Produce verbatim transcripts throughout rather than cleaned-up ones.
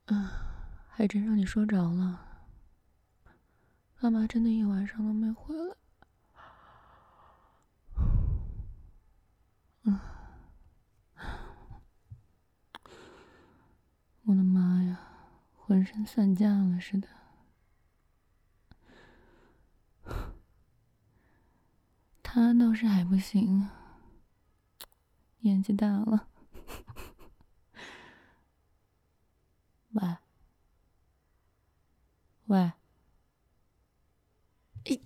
还真让你说着了。爸妈真的一晚上都没回来。嗯，我的妈呀，浑身散架了似的。他倒是还不行，年纪大了。喂，喂，咦，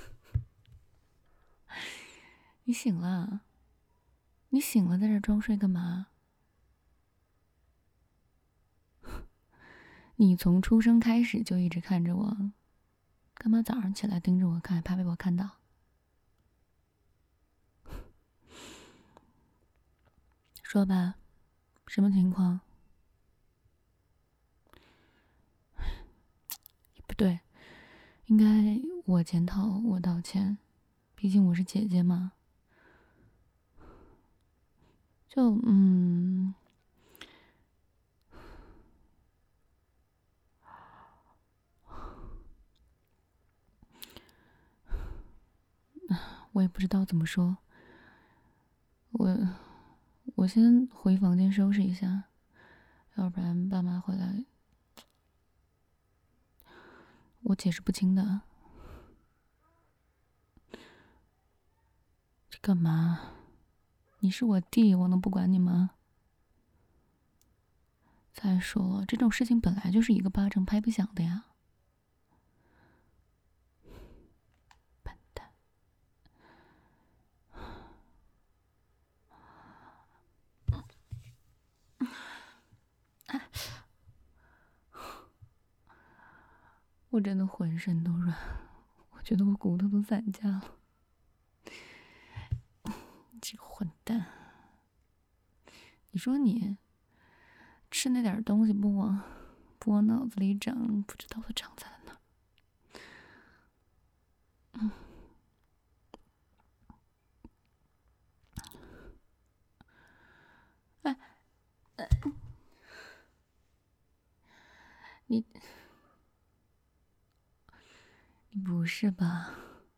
你醒了？你醒了，在这装睡干嘛？你从出生开始就一直看着我，干嘛早上起来盯着我看，怕被我看到？说吧，什么情况？不对，应该我检讨，我道歉，毕竟我是姐姐嘛。就嗯，我也不知道怎么说。我我先回房间收拾一下，要不然爸妈回来，我解释不清的。这干嘛？你是我弟，我能不管你吗？再说了，这种事情本来就是一个巴掌拍不响的呀。笨蛋！我真的浑身都软，我觉得我骨头都散架了。这个混蛋！你说你吃那点东西不往不往脑子里长，不知道它长在了哪。嗯。哎，呃、你你不是吧？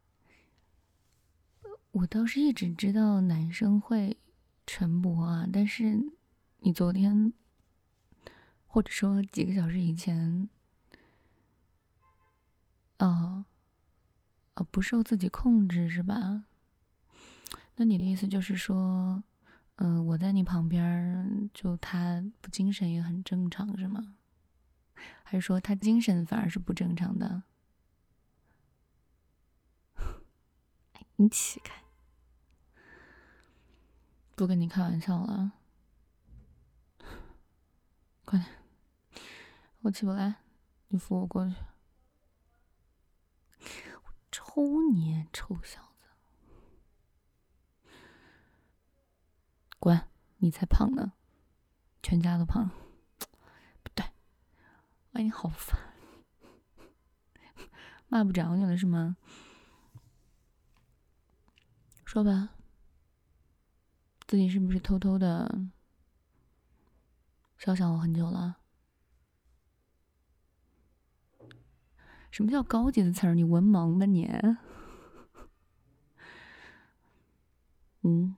我倒是一直知道男生会晨勃啊，但是你昨天，或者说几个小时以前，哦，哦，不受自己控制是吧？那你的意思就是说，嗯、呃，我在你旁边，就他不精神也很正常是吗？还是说他精神反而是不正常的？你起开！不跟你开玩笑了，快点，我起不来，你扶我过去。我抽你，臭小子！滚！你才胖呢，全家都胖。不对，哎，你好烦，骂不着你了是吗？说吧，自己是不是偷偷的肖想我很久了？什么叫高级的词儿？你文盲吧你？嗯，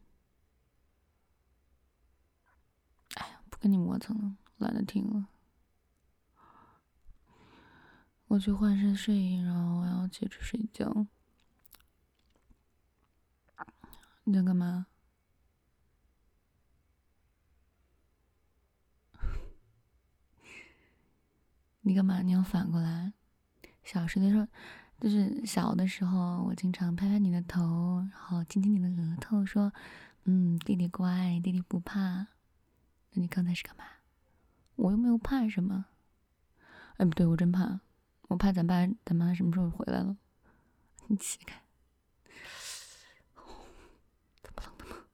哎呀，不跟你磨蹭了，懒得听了。我去换身睡衣，然后我要接着睡觉。你在干嘛？你干嘛？你要反过来？小时的时候，就是小的时候，我经常拍拍你的头，然后亲亲你的额头，说：“嗯，弟弟乖，弟弟不怕。”那你刚才是干嘛？我又没有怕什么。哎，不对，我真怕，我怕咱爸咱妈什么时候回来了。你起开！怎么了？怎么了？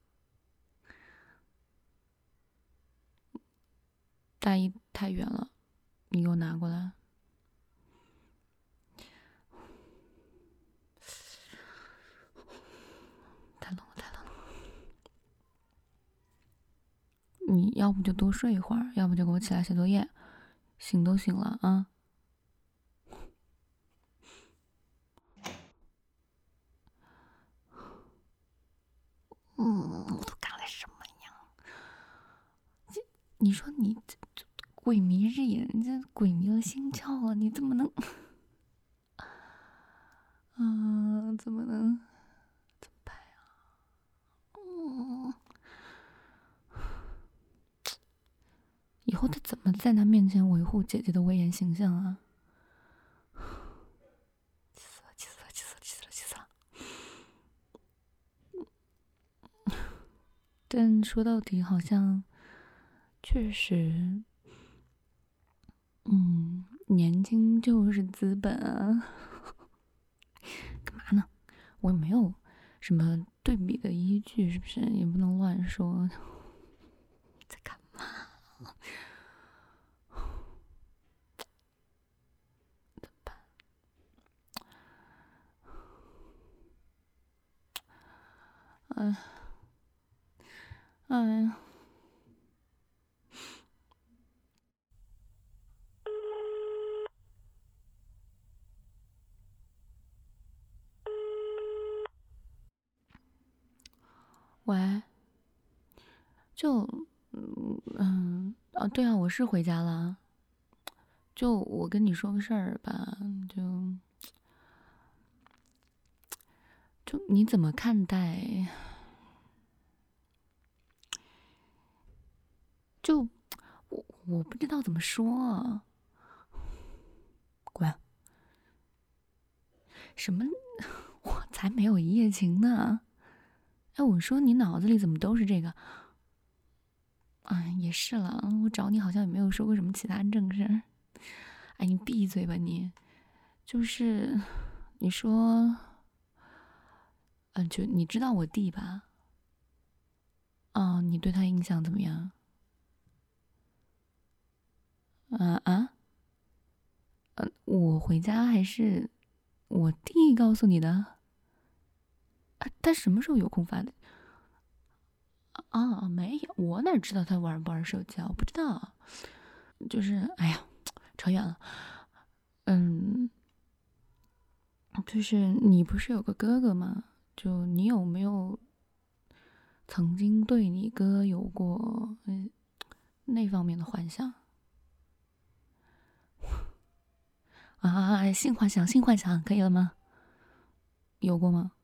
大衣太远了，你给我拿过来。太冷了，太冷了。你要不就多睡一会儿，要不就给我起来写作业。 醒都醒了啊。嗯，我都干了什么呀？你说你这这鬼迷日眼，这鬼迷了心窍啊！你怎么能？嗯，怎么能？怎么办呀？嗯，以后他怎么在他面前维护姐姐的威严形象啊？气死了！气死了！气死了！气死了！气死了！但说到底，好像确实，嗯，年轻就是资本啊。干嘛呢？我也没有什么对比的依据，是不是？也不能乱说。在干嘛？怎么办？哎，哎呀！喂，就，嗯嗯啊，对啊，我是回家了。就我跟你说个事儿吧，就就你怎么看待？就我我不知道怎么说。滚！什么？我才没有一夜情呢！哎，我说你脑子里怎么都是这个？哎，也是了，我找你好像也没有说过什么其他正事儿。哎，你闭嘴吧你！就是你说，嗯，就你知道我弟吧？哦，你对他印象怎么样？啊啊？呃，我回家还是我弟告诉你的？啊，他什么时候有空发的？啊，没有，我哪知道他玩不玩手机啊？我不知道。就是，哎呀，扯远了。嗯，就是你不是有个哥哥吗？就你有没有曾经对你哥有过嗯那方面的幻想？啊，性幻想，性幻想，可以了吗？有过吗？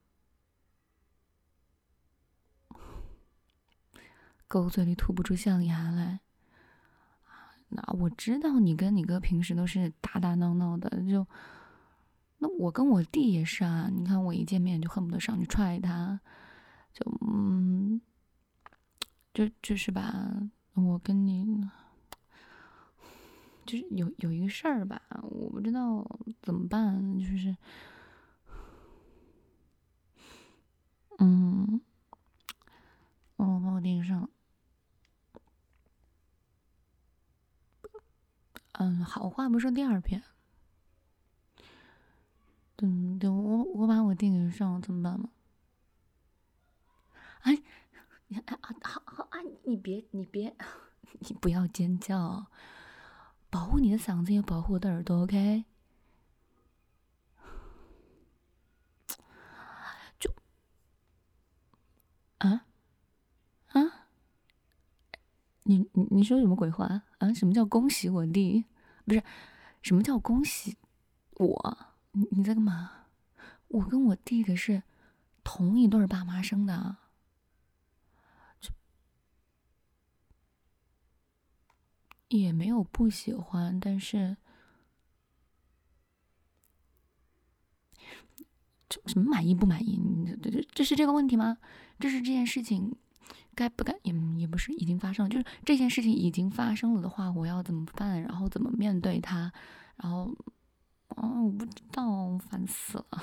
狗嘴里吐不出象牙来。那我知道你跟你哥平时都是打打闹闹的，就那我跟我弟也是啊。你看我一见面就恨不得上去踹他，就嗯，就就是吧。我跟你就是有有一个事儿吧，我不知道怎么办，就是嗯，哦，把我盯上了。嗯，好话不说第二遍。嗯，对，我我把我弟给上了，怎么办嘛？哎，你哎啊好好啊，你别你别，你不要尖叫，保护你的嗓子也保护我的耳朵，OK？就啊啊，你你你说什么鬼话啊？什么叫恭喜我弟？不是，什么叫恭喜我？你你在干嘛？我跟我弟可是同一对爸妈生的，也没有不喜欢，但是这什么满意不满意？你这这这是这个问题吗？这是这件事情该不该也也不是已经发生了，就是这件事情已经发生了的话，我要怎么办？然后怎么面对它？然后，哦，我不知道，烦死了！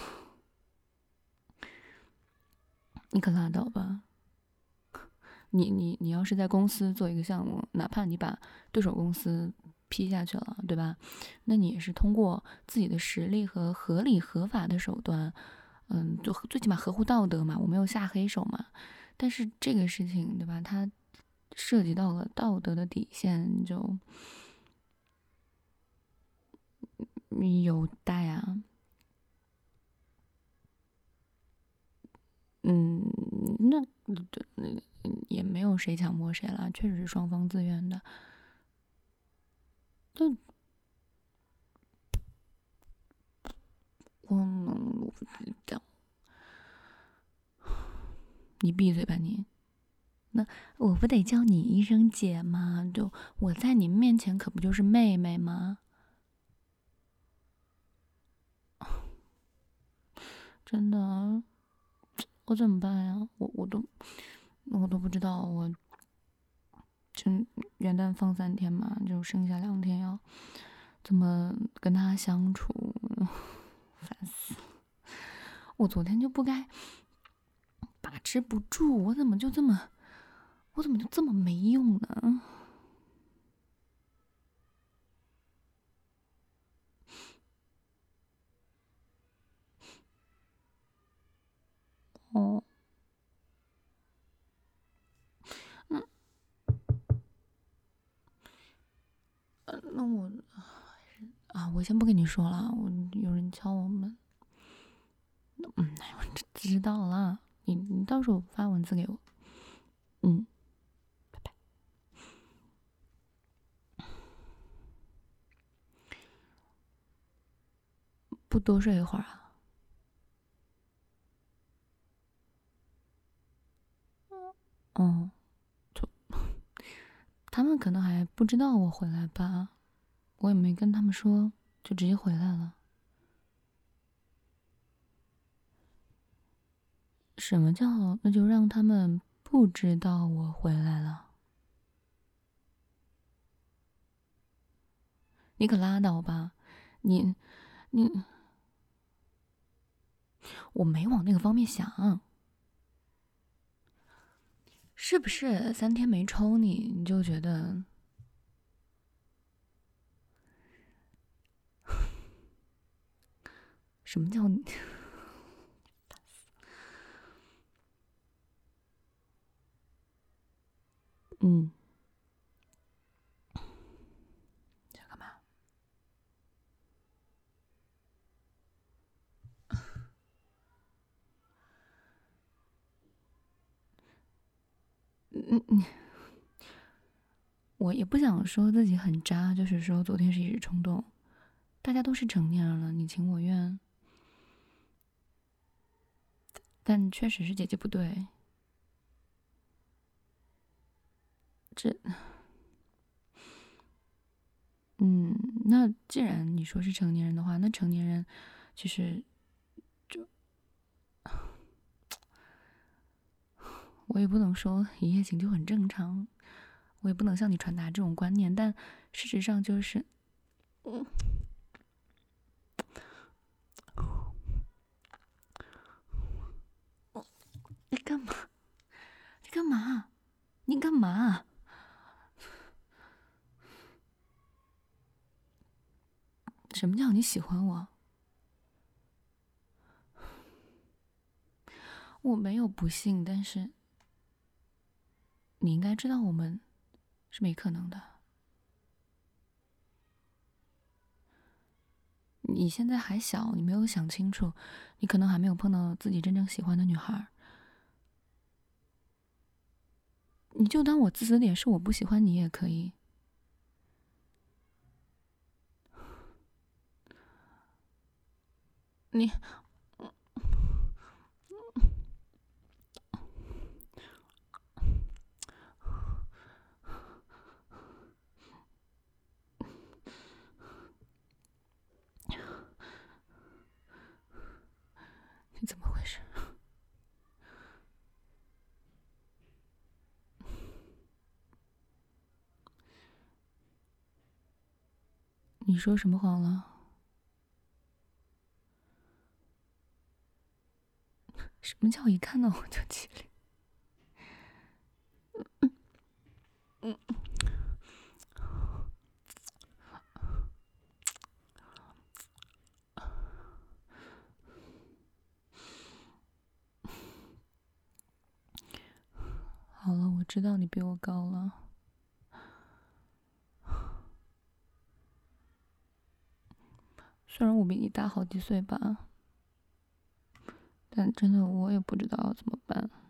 你可拉倒吧！你你你要是在公司做一个项目，哪怕你把对手公司批下去了，对吧？那你也是通过自己的实力和合理合法的手段，嗯，就最起码合乎道德嘛，我没有下黑手嘛。但是这个事情，对吧？它。它。 ，涉及到了道德的底线，就有带啊。嗯，那也没有谁强迫谁了，确实是双方自愿的。就我我这样，你闭嘴吧你！那我不得叫你一声姐吗？就我在你面前可不就是妹妹吗？真的，我怎么办呀？我我都我都不知道，我就元旦放三天嘛，就剩下两天要怎么跟他相处，烦死了！我昨天就不该把持不住，我怎么就这么，我怎么就这么没用呢？哦，那呃那我啊，我先不跟你说了，我有人敲我门。嗯，我知道了，你你到时候发文字给我。嗯，拜拜。不多睡一会儿啊？哦，就他们可能还不知道我回来吧，我也没跟他们说，就直接回来了。什么叫那就让他们不知道我回来了？你可拉倒吧，你你我没往那个方面想，是不是三天没抽你，你就觉得什么叫你？嗯，想干嘛？嗯嗯，我也不想说自己很渣，就是说昨天是一时冲动，大家都是成年人了，你情我愿，但确实是姐姐不对。这，嗯，那既然你说是成年人的话，那成年人其实就我也不能说一夜情就很正常，我也不能向你传达这种观念，但事实上就是，嗯，你干嘛？你干嘛？你干嘛？什么叫你喜欢我？我没有不信，但是你应该知道我们是没可能的。你现在还小，你没有想清楚，你可能还没有碰到自己真正喜欢的女孩。你就当我自私点，是我不喜欢你也可以。你你怎么回事？你说什么谎了？什么叫一看到我就起脸？嗯，好了，我知道你比我高了。 虽然我比你大好几岁吧，但真的我也不知道要怎么办。